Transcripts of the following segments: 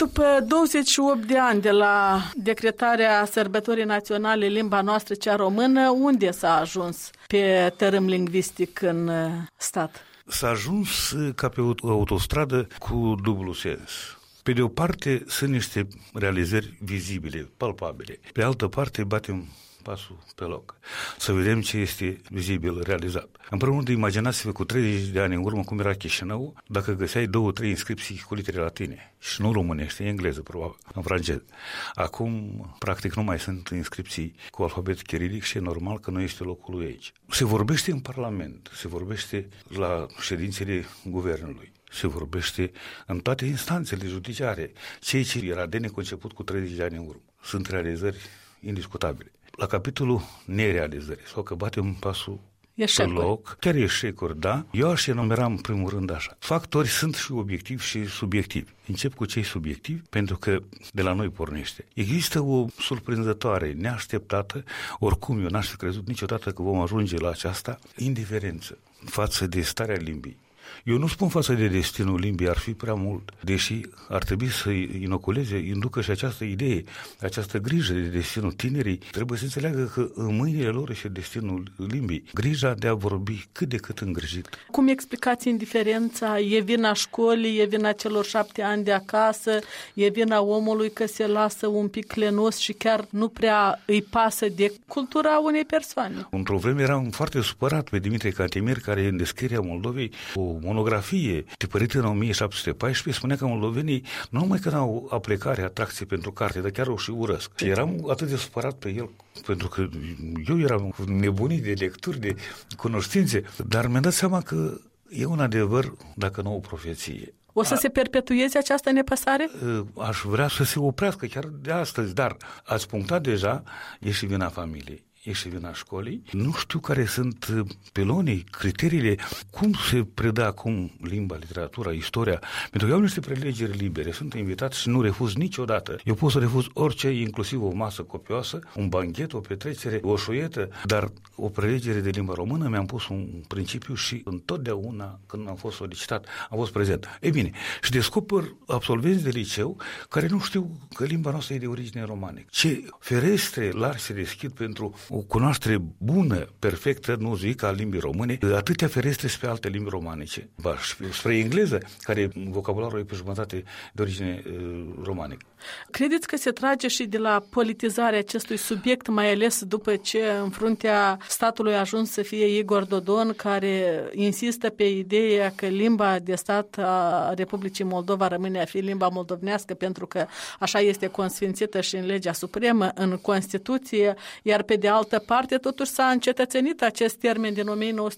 După 28 de ani de la decretarea sărbătorii naționale limba noastră cea română, unde s-a ajuns pe tărâm lingvistic în stat? S-a ajuns ca pe o autostradă cu dublu sens. Pe de o parte sunt niște realizări vizibile, palpabile. Pe altă parte batem pasul pe loc. Să vedem ce este vizibil, realizat. În primul rând, imaginați-vă cu 30 de ani în urmă cum era Chișinău, dacă găseai 2-3 inscripții cu litere latine. Și nu românește, engleză, probabil, în franceză. Acum, practic, nu mai sunt inscripții cu alfabet chirilic și e normal că nu este locul lui aici. Se vorbește în Parlament, se vorbește la ședințele guvernului, se vorbește în toate instanțele judiciare. Ceea ce era de neconceput cu 30 de ani în urmă. Sunt realizări indiscutabile. La capitolul nerealizări, sau că batem pasul pe loc, chiar eșecuri, da? Eu aș enumera în primul rând așa. Factori sunt și obiectivi și subiectivi. Încep cu cei subiectivi, pentru că de la noi pornește. Există o surprinzătoare, neașteptată, oricum eu n-aș fi crezut niciodată că vom ajunge la aceasta, indiferență față de starea limbii. Eu nu spun față de destinul limbii, ar fi prea mult, deși ar trebui să inducă și această idee, această grijă de destinul tinerii. Trebuie să înțeleagă că în mâinile lor este destinul limbii, grija de a vorbi cât de cât îngrijit. Cum explicați indiferența? E vina școlii, e vina celor 7 ani de acasă, e vina omului că se lasă un pic lenos și chiar nu prea îi pasă de cultura unei persoane? Într-o vreme eram foarte supărat pe Dimitrie Cantemir, care în descrierea Moldovei, o monografie tipărită în 1714, spunea că moldovenii nu numai că n-au aplecare, atracție pentru carte, dar chiar o și urăsc. Și eram atât de supărat pe el, pentru că eu eram nebunit de lecturi, de cunoștințe, dar mi-am dat seama că e un adevăr, dacă nu o profeție. O să se perpetueze această nepăsare? Aș vrea să se oprească chiar de astăzi, dar ați punctat deja, e și vina familiei. E și vina școlii. Nu știu care sunt pelonii, criteriile, cum se predă acum limba, literatura, istoria, pentru că eu am niște prelegeri libere, sunt invitat și nu refuz niciodată. Eu pot să refuz orice, inclusiv o masă copioasă, un banchet, o petrecere, o șuietă, dar o prelegere de limba română mi-am pus un principiu și întotdeauna când am fost solicitat, am fost prezent. Ei bine, și descoper absolvenți de liceu care nu știu că limba noastră e de origine romanică. Ce ferestre largi se deschid pentru o cunoaștere bună, perfectă, nu zic, a limbii române, atâtea ferestre spre alte limbi romanice, spre engleză, care vocabularul e pe jumătate de origine romanică. Credeți că se trage și de la politizarea acestui subiect, mai ales după ce în fruntea statului a ajuns să fie Igor Dodon, care insistă pe ideea că limba de stat a Republicii Moldova rămâne a fi limba moldovnească, pentru că așa este consfințită și în legea supremă, în Constituție, iar pe de altă parte totuși s-a încetățenit acest termen din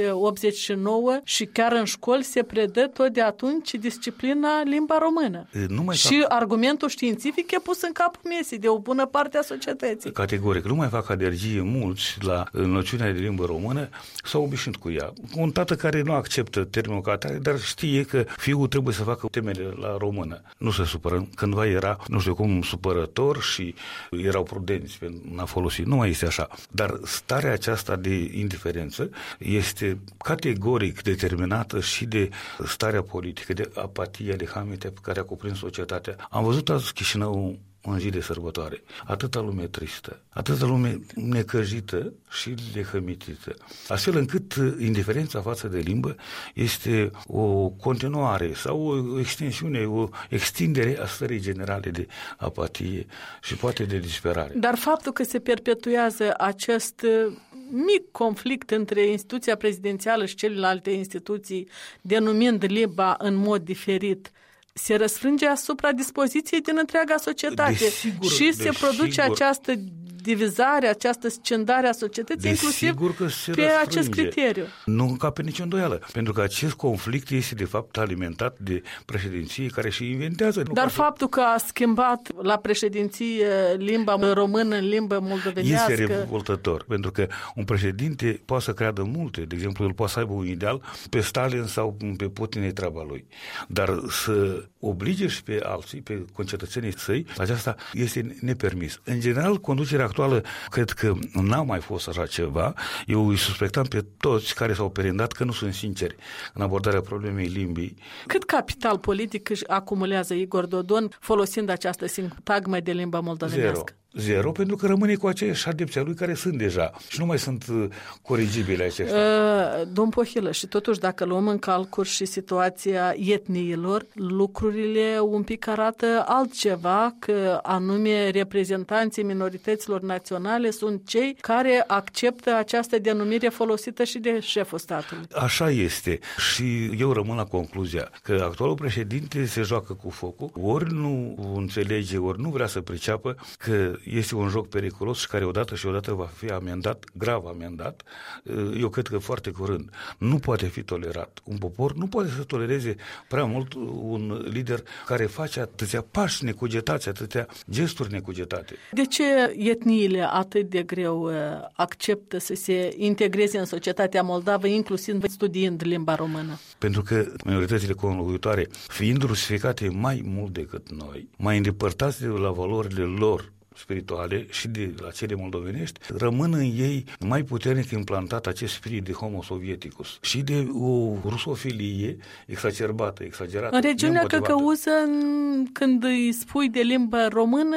1989 și chiar în școli se predă tot de atunci disciplina limba română. Și argumentul științific e pus în capul mesei de o bună parte a societății. Categoric, nu mai fac alergie mulți la noțiunea de limbă română, s-au obișnuit cu ea. Un tată care nu acceptă termenul ca atare, dar știe că fiul trebuie să facă temele la română. Nu se supără. Cândva era, nu știu cum, supărător și erau prudenți pentru a folosi. Nu mai este așa. Dar starea aceasta de indiferență este categoric determinată și de starea politică, de apatia, de hamete pe care a cuprins societatea. Am văzut azi Chișinău în zi de sărbătoare. Atâta lume tristă, atâta lume necăjită și lehămitită. Astfel încât indiferența față de limbă este o continuare sau o extensiune, o extindere a stării generale de apatie și poate de disperare. Dar faptul că se perpetuează acest mic conflict între instituția prezidențială și celelalte instituții, denumind limba în mod diferit, se răsfrânge asupra dispoziției din întreaga societate. Și se produce această divizare, această scindare a societății, inclusiv pe acest criteriu. Nu încape nicio îndoială, pentru că acest conflict este de fapt alimentat de președinție care și inventează. Dar faptul că a schimbat la președinție limba română în limbă moldovenească este revoltător, pentru că un președinte poate să creadă multe, de exemplu, el poate să aibă un ideal, pe Stalin sau pe Putin e treaba lui, dar să oblige și pe alții, pe concetățenii săi, aceasta este nepermis. În general, conducerea actuală, cred că n-a mai fost așa ceva. Eu îi suspectam pe toți care s-au perindat că nu sunt sinceri în abordarea problemei limbii. Cât capital politic își acumulează Igor Dodon folosind această sintagmă de limba moldovenească? Zero, pentru că rămâne cu aceiași adepți ai lui care sunt deja și nu mai sunt corigibile aceștia. Domn Pohilă, și totuși dacă luăm în calcul și situația etniilor, lucrurile un pic arată altceva, că anume reprezentanții minorităților naționale sunt cei care acceptă această denumire folosită și de șeful statului. Așa este și eu rămân la concluzia că actualul președinte se joacă cu focul, ori nu înțelege, ori nu vrea să priceapă că este un joc periculos și care odată va fi amendat, grav amendat. Eu cred că foarte curând nu poate fi tolerat. Un popor nu poate să tolereze prea mult un lider care face atâția pași necugetați, atâția gesturi necugetate. De ce etniile atât de greu acceptă să se integreze în societatea moldavă, inclusiv studiind limba română? Pentru că minoritățile conlocuitoare, fiind rusificate mai mult decât noi, mai îndepărtați de la valorile lor spirituale și de la cele moldovenești, rămân în ei mai puternic implantat acest spirit de homo sovieticus și de o rusofilie exacerbată, exagerată. În regiunea Căcăuză, când îi spui de limbă română,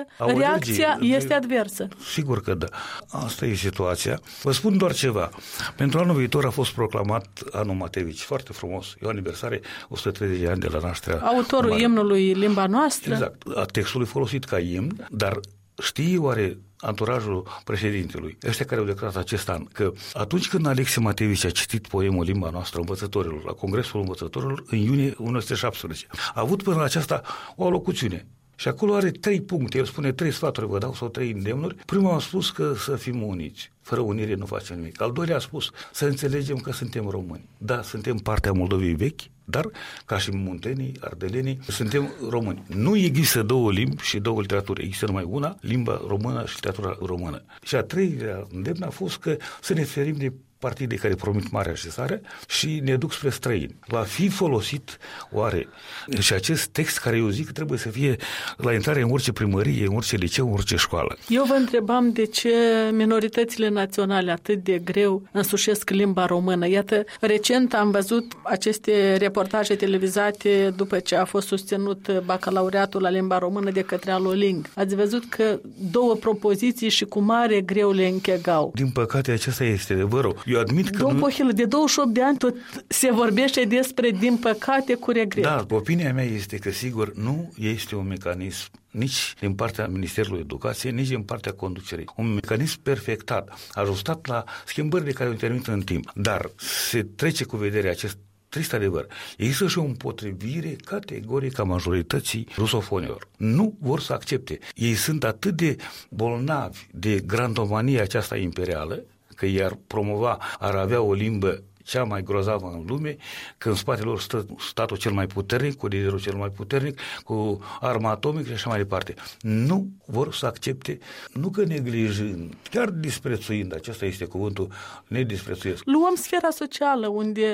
reacția este adversă. Sigur că da. Asta e situația. Vă spun doar ceva. Pentru anul viitor a fost proclamat anul Matevici. Foarte frumos. E o aniversare, 130 de ani de la nașterea. Autorul imnului limba noastră. Exact. A textului folosit ca imn, dar știi oare anturajul președintelui, ăștia care au declarat acest an, că atunci când Alexei Matevici a citit poemul Limba noastră învățătorilor, la Congresul Învățătorilor, în iunie 1917, a avut până la aceasta o alocuțiune. Și acolo are 3 puncte, el spune 3 sfaturi vă dau sau 3 îndemnuri. Primul a spus că să fim uniți, fără unire nu facem nimic. Al doilea a spus să înțelegem că suntem români. Da, suntem partea Moldovei vechi, dar ca și muntenii, ardelenii, suntem români. Nu există 2 limbi și 2 literaturi, există numai una, limba română și literatura română. Și a treilea îndemn a fost că să ne ferim de partide care promit mare așezare și ne duc spre străini. Va fi folosit oare și acest text care eu zic trebuie să fie la intrare în orice primărie, în orice liceu, în orice școală. Eu vă întrebam de ce minoritățile naționale atât de greu însușesc limba română. Iată, recent am văzut aceste reportaje televizate după ce a fost susținut bacalaureatul la limba română de către Aloling. Ați văzut că 2 propoziții și cu mare greu le închegau. Din păcate, acesta este adevărul. Eu admit că Domnul Pohilă, de 28 de ani tot se vorbește despre din păcate cu regret. Da, opinia mea este că sigur nu este un mecanism nici din partea Ministerului Educației, nici din partea conducerii. Un mecanism perfectat, ajustat la schimbările care au intervenit în timp. Dar se trece cu vederea acest trist adevăr. Există și o împotrivire categorică a majorității rusofonilor. Nu vor să accepte. Ei sunt atât de bolnavi de grandomania aceasta imperială, că i-ar promova, ar avea o limbă cea mai grozavă în lume, că în spatele lor stă statul cel mai puternic, cu liderul cel mai puternic, cu arma atomică și așa mai departe. Nu vor să accepte, nu că neglijând, chiar disprețuind, acesta este cuvântul, nedisprețuiesc. Luăm sfera socială,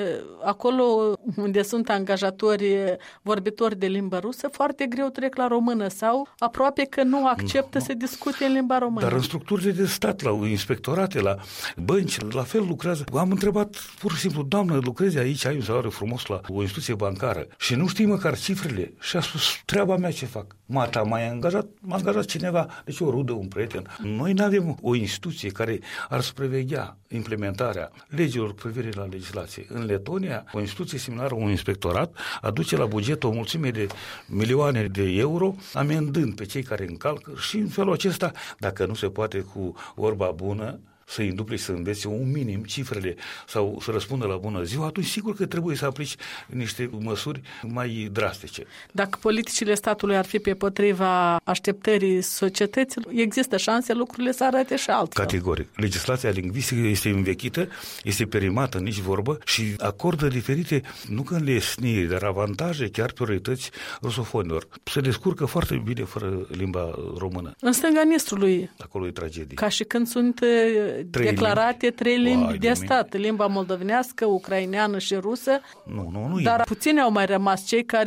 acolo unde sunt angajatori vorbitori de limbă rusă, foarte greu trec la română sau aproape că nu acceptă să discute în limba română. Dar în structurile de stat, la inspectorate, la bănci, la fel lucrează. Am întrebat pur și simplu, doamnă, lucrezi aici, ai un salariu frumos la o instituție bancară și nu știi măcar cifrele? Și a spus, treaba mea ce fac? M-a angajat cineva, deci o rudă, un prieten. Noi nu avem o instituție care ar supraveghea implementarea legilor cu privire la legislație. În Letonia, o instituție similară, un inspectorat, aduce la buget o mulțime de milioane de euro, amendând pe cei care încalcă și în felul acesta, dacă nu se poate cu vorba bună, să îndupli, să învețe un minim cifrele sau să răspundă la bună ziua, atunci sigur că trebuie să aplici niște măsuri mai drastice. Dacă politicile statului ar fi pe potriva așteptării societății, există șanse lucrurile să arate și altfel. Categoric. Legislația lingvistică este învechită, este perimată, nici vorbă și acordă diferite, nu că înlesniri, dar avantaje, chiar priorități rusofonilor. Se descurcă foarte bine fără limba română. În stânga Nistrului. Acolo e tragedie. Ca și când sunt declarate 3 limbi de stat, limba moldovenească, ucraineană și rusă, nu dar puțini au mai rămas cei care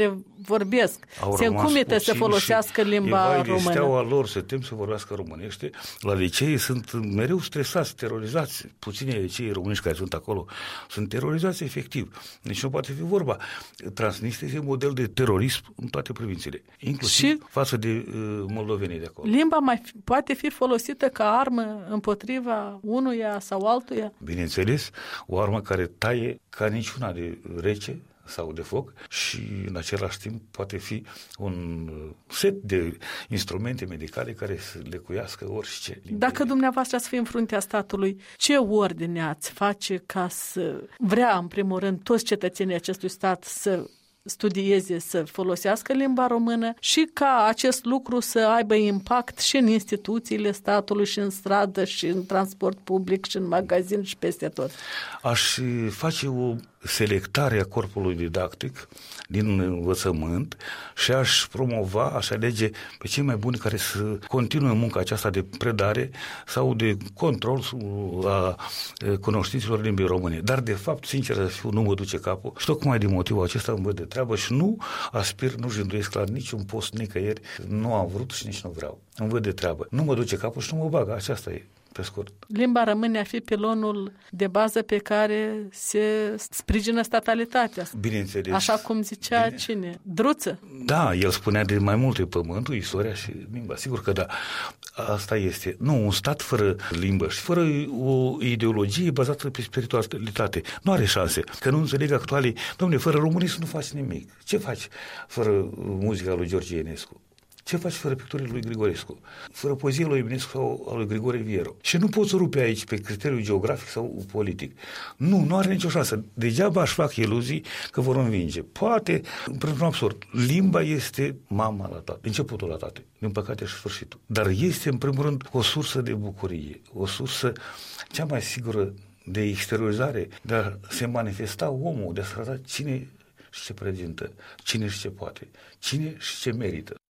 vorbesc, se încumetă să folosească limba română. Steaua lor se tem să vorbească românește. La licee sunt mereu stresați, terorizați. Puțini licei românești care sunt acolo sunt terorizați efectiv. Deci nu poate fi vorba. Transnistria este model de terorism în toate provințiile, inclusiv și față de moldovenii de acolo. Limba poate fi folosită ca armă împotriva unuia sau altuia? Bineînțeles, o armă care taie ca niciuna de rece sau de foc și în același timp poate fi un set de instrumente medicale care să lecuiască orice. Dacă dumneavoastră ați fi în fruntea statului, ce ordine ați face ca să vrea, în primul rând, toți cetățenii acestui stat să studieze, să folosească limba română și ca acest lucru să aibă impact și în instituțiile statului, și în stradă, și în transport public, și în magazin, și peste tot? Aș face o selectare a corpului didactic din învățământ și aș promova, aș alege pe cei mai buni care să continue munca aceasta de predare sau de control a cunoștințelor limbii române. Dar, de fapt, sincer să fiu, nu mă duce capul și tocmai din motivul acesta îmi văd de treabă și nu aspir, nu jânduiesc la niciun post nicăieri, nu am vrut și nici nu vreau. Îmi văd de treabă. Nu mă duce capul și nu mă bag, aceasta e. Pe scurt. Limba rămâne a fi pilonul de bază pe care se sprijină statalitatea. Bineînțeles. Așa cum zicea cine? Druță? Da, el spunea de mai multe pământul, istoria și limba. Sigur că da. Asta este. Nu, un stat fără limbă și fără o ideologie bazată pe spiritualitate nu are șanse. Că nu înțeleg actualii, dom'le, fără românism nu faci nimic. Ce faci fără muzica lui George Enescu? Ce faci fără picturile lui Grigorescu? Fără poezia lui Eminescu sau a lui Grigore Viero? Și nu poți rupe aici pe criteriul geografic sau politic. Nu are nicio șansă. Degeaba aș fac iluzii că vor învinge. Poate, printr-un absurd, limba este mama la toate, începutul la toate, din păcate și sfârșitul. Dar este, în primul rând, o sursă de bucurie, o sursă cea mai sigură de exteriorizare, de a se manifesta omul, de a se arăta cine și ce prezintă, cine și ce poate, cine și ce merită.